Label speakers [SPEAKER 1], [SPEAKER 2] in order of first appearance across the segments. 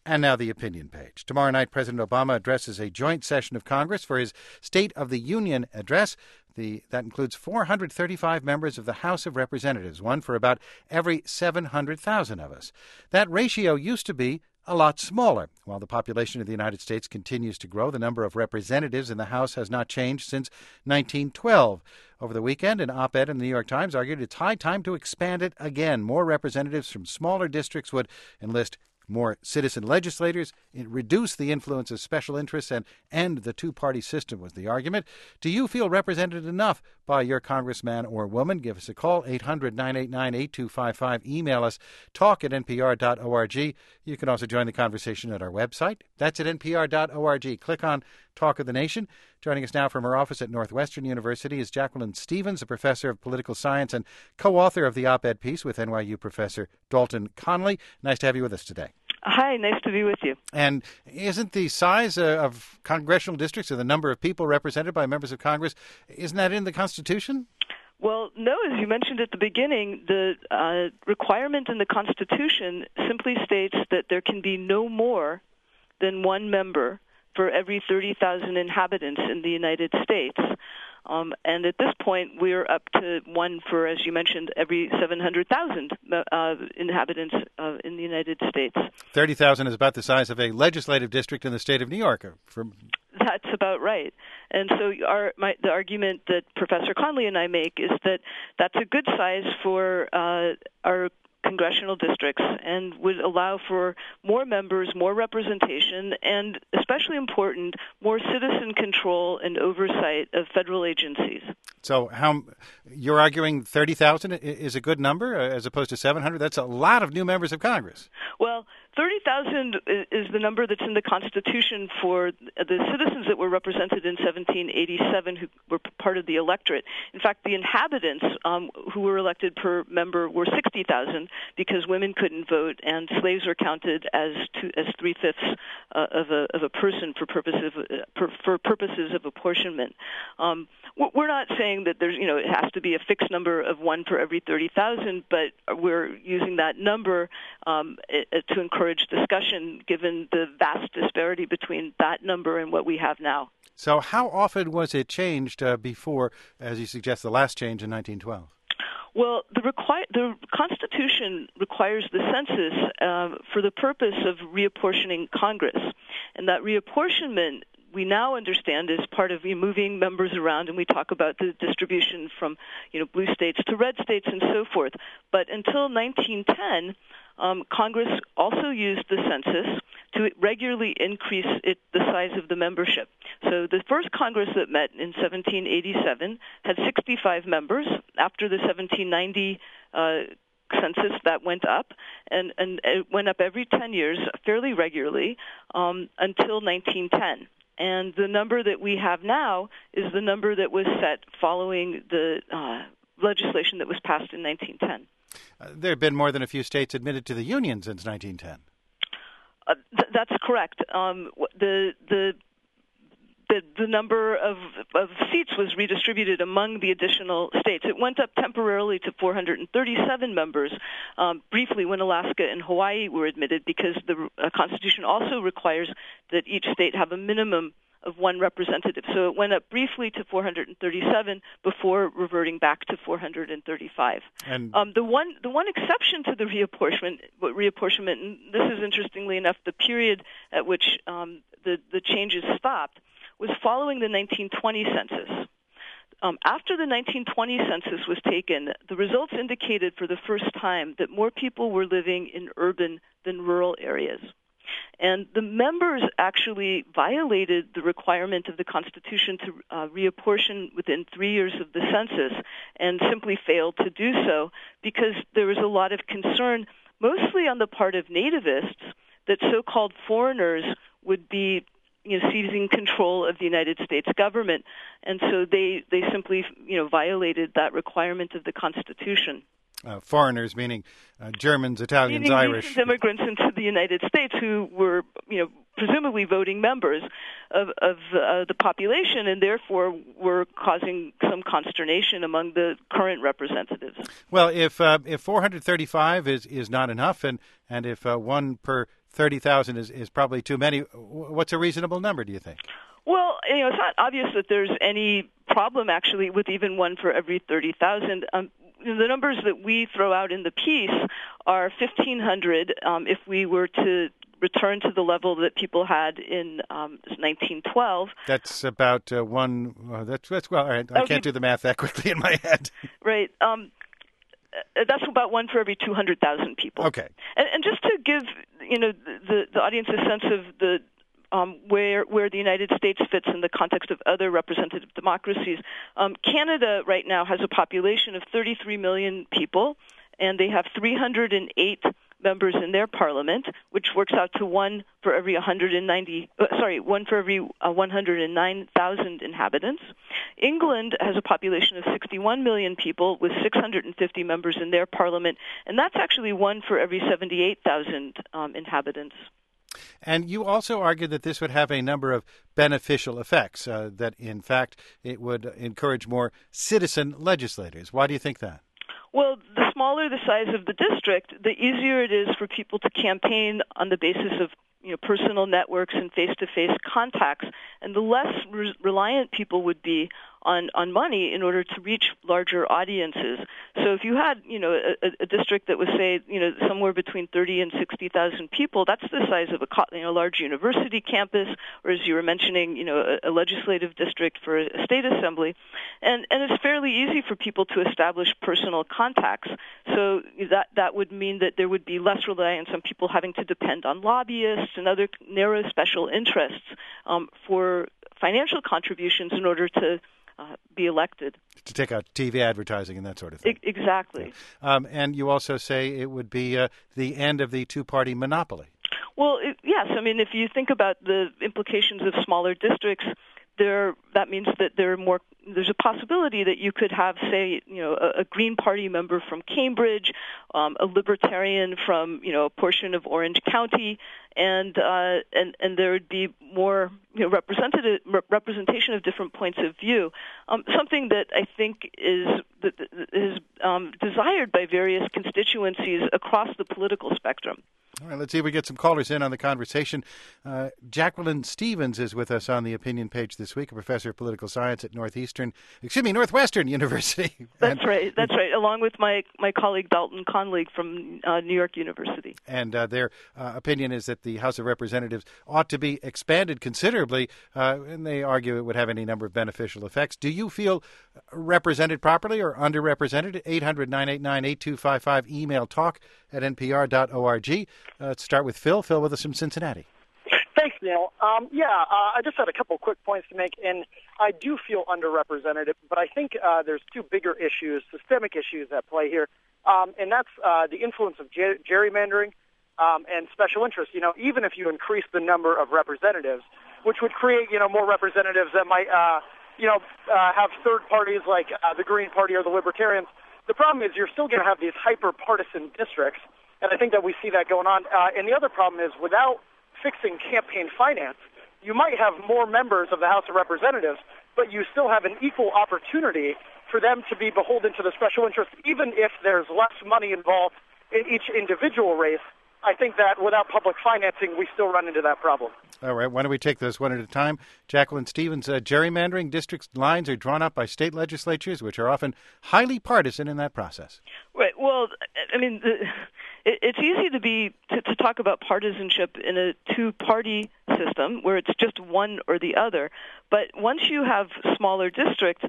[SPEAKER 1] And now the opinion page. Tomorrow night, President Obama addresses a joint session of Congress for his State of the Union address. That includes 435 members of the House of Representatives, one for about every 700,000 of us. That ratio used to be a lot smaller. While the population of the United States continues to grow, the number of representatives in the House has not changed since 1912. Over the weekend, an op-ed in the New York Times argued it's high time to expand it again. More representatives from smaller districts would enlist more citizen legislators, reduce the influence of special interests, and end the two-party system, was the argument. Do you feel represented enough by your congressman or woman? Give us a call, 800-989-8255. Email us, talk@npr.org. You can also join the conversation at our website. That's at npr.org. Click on Talk of the Nation. Joining us now from her office at Northwestern University is Jacqueline Stevens, a professor of political science and co-author of the op-ed piece with NYU professor Dalton Conley. Nice to have you with us today.
[SPEAKER 2] Hi, nice to be with you.
[SPEAKER 1] And isn't the size of congressional districts or the number of people represented by members of Congress, isn't that in the Constitution?
[SPEAKER 2] Well, no, as you mentioned at the beginning, the requirement in the Constitution simply states that there can be no more than one member for every 30,000 inhabitants in the United States. And at this point, we're up to one for, as you mentioned, every 700,000 inhabitants in the United States.
[SPEAKER 1] 30,000 is about the size of a legislative district in the state of New York.
[SPEAKER 2] That's about right. And so the argument that Professor Conley and I make is that that's a good size for our congressional districts and would allow for more members, more representation, and especially important, more citizen control and oversight of federal agencies.
[SPEAKER 1] So you're arguing 30,000 is a good number as opposed to 700? That's a lot of new members of Congress.
[SPEAKER 2] Well, 30,000 is the number that's in the Constitution for the citizens that were represented in 1787 who were part of the electorate. In fact, the inhabitants who were elected per member were 60,000 because women couldn't vote and slaves were counted as 3/5 of a person for purposes of apportionment. We're not saying that there's it has to be a fixed number of one for every 30,000, but we're using that number to encourage discussion given the vast disparity between that number and what we have now.
[SPEAKER 1] So how often was it changed before, as you suggest, the last change in 1912?
[SPEAKER 2] Well, the Constitution requires the census for the purpose of reapportioning Congress, and that reapportionment we now understand is part of moving members around, and we talk about the distribution from blue states to red states and so forth. But until 1910, Congress also used the census to regularly increase the size of the membership. So the first Congress that met in 1787 had 65 members. After the 1790 census, that went up, and it went up every 10 years fairly regularly until 1910. And the number that we have now is the number that was set following the legislation that was passed in 1910.
[SPEAKER 1] There have been more than a few states admitted to the Union since 1910.
[SPEAKER 2] That's correct. The number of seats was redistributed among the additional states. It went up temporarily to 437 members, briefly when Alaska and Hawaii were admitted, because the Constitution also requires that each state have a minimum of one representative. So it went up briefly to 437 before reverting back to 435. And the one exception to the reapportionment, and this is interestingly enough the period at which the changes stopped, was following the 1920 census. After the 1920 census was taken, the results indicated for the first time that more people were living in urban than rural areas. And the members actually violated the requirement of the Constitution to reapportion within 3 years of the census and simply failed to do so because there was a lot of concern, mostly on the part of nativists, that so-called foreigners would be seizing control of the United States government. And so they simply violated that requirement of the Constitution.
[SPEAKER 1] Foreigners, meaning Germans, Italians, Irish.
[SPEAKER 2] Immigrants into the United States who were, presumably voting members of the population, and therefore were causing some consternation among the current representatives.
[SPEAKER 1] Well, if 435 is not enough, and if one per 30,000 is probably too many. What's a reasonable number, do you think?
[SPEAKER 2] Well, it's not obvious that there's any problem, actually, with even one for every 30,000. The numbers that we throw out in the piece are 1,500 if we were to return to the level that people had in 1912.
[SPEAKER 1] That's about one. That's well. All right, I can't do the math that quickly in my head.
[SPEAKER 2] Right. That's about one for every 200,000 people.
[SPEAKER 1] Okay.
[SPEAKER 2] And just to give the audience a sense of the where the United States fits in the context of other representative democracies, Canada right now has a population of 33 million people, and they have 308 members in their parliament, which works out to one for every 109,000 inhabitants. England has a population of 61 million people with 650 members in their parliament, and that's actually one for every 78,000 inhabitants.
[SPEAKER 1] And you also argued that this would have a number of beneficial effects, that in fact it would encourage more citizen legislators. Why do you think that?
[SPEAKER 2] Well, the smaller the size of the district, the easier it is for people to campaign on the basis of personal networks and face-to-face contacts, and the less reliant people would be on money in order to reach larger audiences. So if you had, a district that was, say, somewhere between 30 and 60,000 people, that's the size of a large university campus, or as you were mentioning, a legislative district for a state assembly. And it's fairly easy for people to establish personal contacts. So that would mean that there would be less reliance on people having to depend on lobbyists and other narrow special interests for financial contributions in order to be elected.
[SPEAKER 1] To take out TV advertising and that sort of thing.
[SPEAKER 2] Exactly.
[SPEAKER 1] Yeah. And you also say it would be the end of the two-party monopoly.
[SPEAKER 2] Well, yes. I mean, if you think about the implications of smaller districts, that means that there's a possibility that you could have, say, a Green Party member from Cambridge, a Libertarian from, a portion of Orange County, and there would be more representation of different points of view. Something that I think is desired by various constituencies across the political spectrum.
[SPEAKER 1] All right, let's see if we get some callers in on the conversation. Jacqueline Stevens is with us on the opinion page this week, a professor of political science at Northwestern University.
[SPEAKER 2] That's right, along with my colleague Dalton Conley from New York University.
[SPEAKER 1] And their opinion is that the House of Representatives ought to be expanded considerably, and they argue it would have any number of beneficial effects. Do you feel represented properly or underrepresented? 800-989-8255, email talk@npr.org. Let's start with Phil. Phil with us from Cincinnati.
[SPEAKER 3] Thanks, Neil. I just had a couple quick points to make, and I do feel underrepresented, but I think there's two bigger issues, systemic issues at play here, and that's the influence of gerrymandering and special interests. Even if you increase the number of representatives, which would create, more representatives that might, have third parties like the Green Party or the Libertarians, the problem is you're still going to have these hyper-partisan districts, and I think that we see that going on. And the other problem is without fixing campaign finance, you might have more members of the House of Representatives, but you still have an equal opportunity for them to be beholden to the special interest, even if there's less money involved in each individual race. I think that without public financing, we still run into that problem.
[SPEAKER 1] All right, why don't we take those one at a time? Jacqueline Stevens, gerrymandering district lines are drawn up by state legislatures, which are often highly partisan in that process.
[SPEAKER 2] Right. Well, I mean, it's easy to talk about partisanship in a two-party system where it's just one or the other. But once you have smaller districts,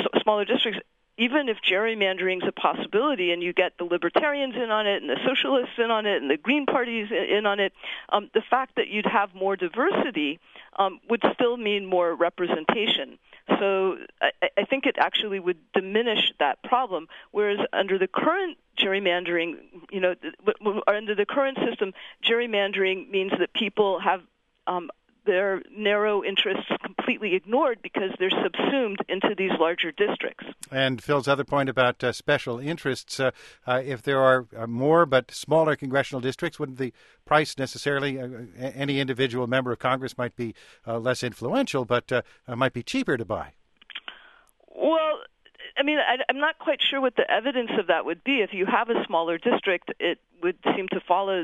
[SPEAKER 2] even if gerrymandering is a possibility and you get the Libertarians in on it and the Socialists in on it and the Green Parties in on it, the fact that you'd have more diversity would still mean more representation. So I think it actually would diminish that problem, whereas under the current gerrymandering, under the current system, gerrymandering means that people have their narrow interests completely ignored because they're subsumed into these larger districts.
[SPEAKER 1] And Phil's other point about special interests, if there are more but smaller congressional districts, wouldn't the price necessarily, any individual member of Congress might be less influential, but might be cheaper to buy?
[SPEAKER 2] Well, I mean, I'm not quite sure what the evidence of that would be. If you have a smaller district, it would seem to follow that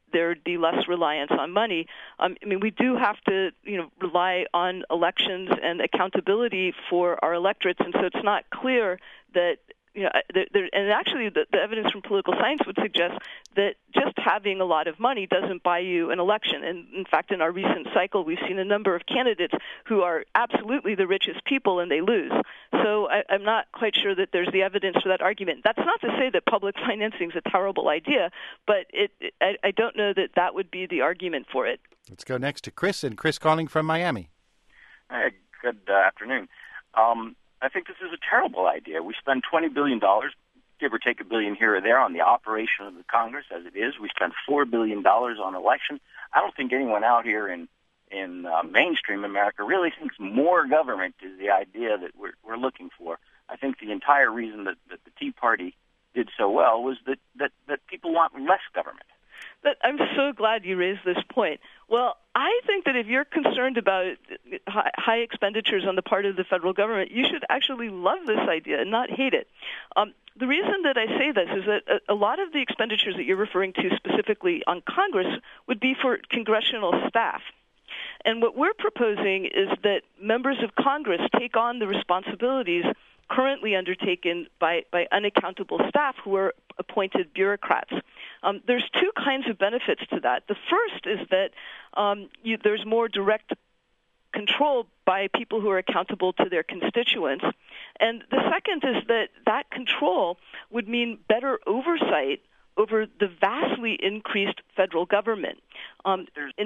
[SPEAKER 2] there'd be less reliance on money. I mean, we do have to, rely on elections and accountability for our electorates, and so it's not clear that and actually the evidence from political science would suggest that just having a lot of money doesn't buy you an election. And in fact, in our recent cycle, we've seen a number of candidates who are absolutely the richest people and they lose. So I'm not quite sure that there's the evidence for that argument. That's not to say that public financing is a terrible idea, but I don't know that that would be the argument for it.
[SPEAKER 1] Let's go next to Chris, and Chris calling from Miami.
[SPEAKER 4] Hey, good afternoon. I think this is a terrible idea. We spend $20 billion, give or take $1 billion here or there, on the operation of the Congress as it is. We spend $4 billion on election. I don't think anyone out here in mainstream America really thinks more government is the idea that we're looking for. I think the entire reason that the Tea Party did so well was that people want less government.
[SPEAKER 2] But I'm so glad you raised this point. Well, I think that if you're concerned about high expenditures on the part of the federal government, you should actually love this idea and not hate it. The reason that I say this is that a lot of the expenditures that you're referring to specifically on Congress would be for congressional staff. And what we're proposing is that members of Congress take on the responsibilities currently undertaken by unaccountable staff who are appointed bureaucrats. There's two kinds of benefits to that. The first is that there's more direct control by people who are accountable to their constituents. And the second is that control would mean better oversight over the vastly increased federal government. I'm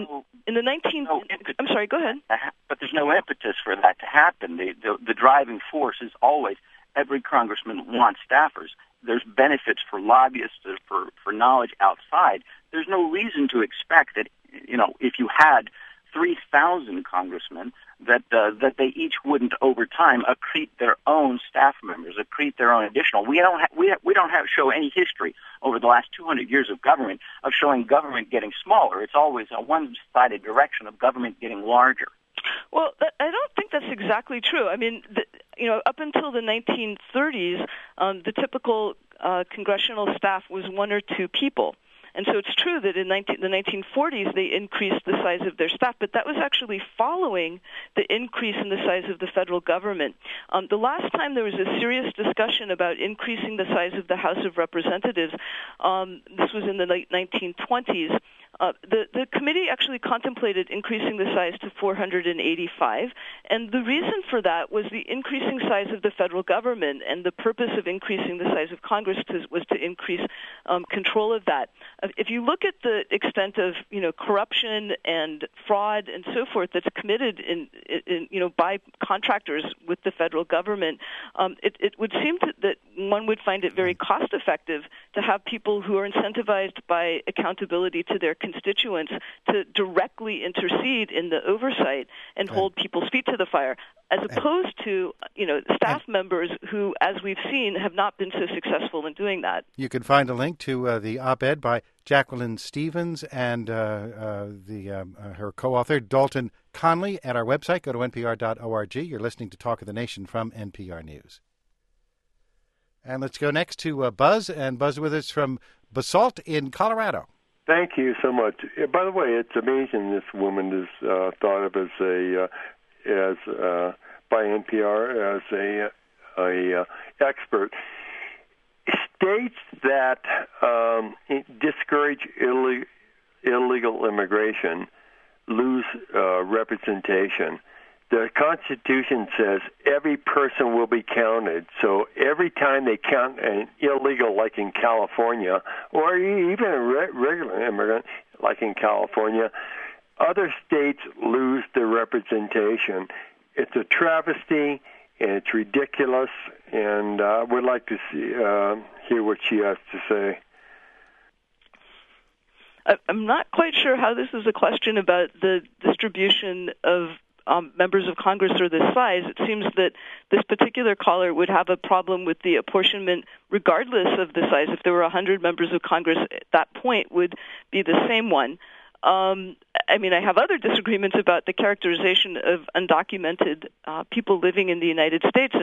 [SPEAKER 2] sorry, go ahead.
[SPEAKER 4] But there's no impetus for that to happen. The driving force is always every congressman wants staffers. There's benefits for lobbyists, for knowledge outside. There's no reason to expect that, if you had 3,000 congressmen, that they each wouldn't over time accrete their own staff members, accrete their own additional. We don't have show any history over the last 200 years of government of showing government getting smaller. It's always a one-sided direction of government getting larger.
[SPEAKER 2] Well, I don't think that's exactly true. I mean, up until the 1930s, the typical congressional staff was one or two people. And so it's true that in the 1940s they increased the size of their staff, but that was actually following the increase in the size of the federal government. The last time there was a serious discussion about increasing the size of the House of Representatives, this was in the late 1920s. The committee actually contemplated increasing the size to 485, and the reason for that was the increasing size of the federal government, and the purpose of increasing the size of Congress was to increase control of that. If you look at the extent of corruption and fraud and so forth that's committed in by contractors with the federal government, it would seem that one would find it very cost effective to have people who are incentivized by accountability to their constituents to directly intercede in the oversight and hold people's feet to the fire, as opposed to staff members who, as we've seen, have not been so successful in doing that.
[SPEAKER 1] You can find a link to the op-ed by Jacqueline Stevens and her co-author Dalton Conley at our website. Go to npr.org. You're listening to Talk of the Nation from NPR News. And let's go next to Buzz, and Buzz with us from Basalt in Colorado.
[SPEAKER 5] Thank you so much. By the way, it's amazing this woman is thought of as by NPR as a expert. States that discourage illegal immigration lose representation. The Constitution says every person will be counted. So every time they count an illegal, like in California, or even a regular immigrant, like in California, other states lose their representation. It's a travesty, and it's ridiculous, and I would like to hear what she has to say.
[SPEAKER 2] I'm not quite sure how this is a question about the distribution of members of Congress or this size. It seems that this particular caller would have a problem with the apportionment regardless of the size. If there were 100 members of Congress, that point would be the same one. I have other disagreements about the characterization of undocumented people living in the United States, and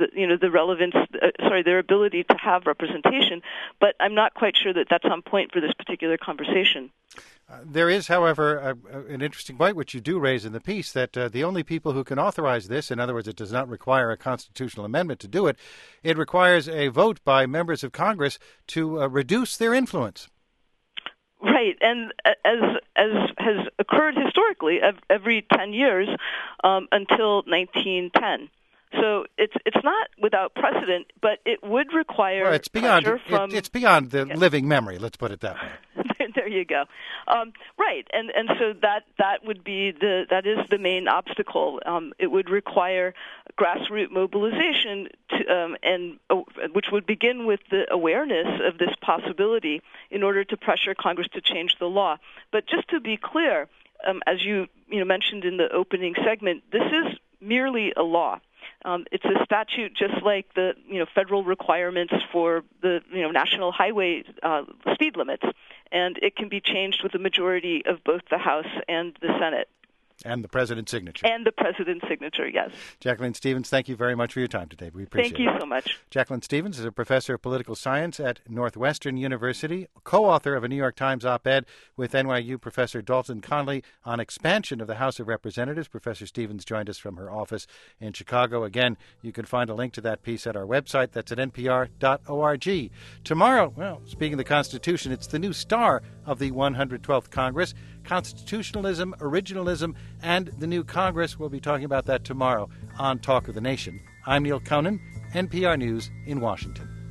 [SPEAKER 2] the relevance, their ability to have representation. But I'm not quite sure that that's on point for this particular conversation.
[SPEAKER 1] There is, however, an interesting point which you do raise in the piece, that the only people who can authorize this, in other words, it does not require a constitutional amendment to do it, it requires a vote by members of Congress to reduce their influence.
[SPEAKER 2] Right, and as has occurred historically every 10 years until 1910. So it's not without precedent, but it would require
[SPEAKER 1] it's beyond
[SPEAKER 2] pressure from...
[SPEAKER 1] It's beyond the living memory, let's put it that way.
[SPEAKER 2] There you go. Right, and so that would be that is the main obstacle. It would require grassroots mobilization which would begin with the awareness of this possibility in order to pressure Congress to change the law. But just to be clear, as you mentioned in the opening segment, this is merely a law. It's a statute just like the federal requirements for the national highway speed limits, and it can be changed with a majority of both the House and the Senate.
[SPEAKER 1] And the President's signature.
[SPEAKER 2] And the President's signature, yes.
[SPEAKER 1] Jacqueline Stevens, thank you very much for your time today. We appreciate it.
[SPEAKER 2] Thank you so much.
[SPEAKER 1] Jacqueline Stevens is a professor of political science at Northwestern University, co-author of a New York Times op-ed with NYU Professor Dalton Conley on expansion of the House of Representatives. Professor Stevens joined us from her office in Chicago. Again, you can find a link to that piece at our website. That's at npr.org. Tomorrow, well, speaking of the Constitution, it's the new star of the 112th Congress, constitutionalism, originalism, and the new Congress. We'll be talking about that tomorrow on Talk of the Nation. I'm Neil Conan, NPR News in Washington.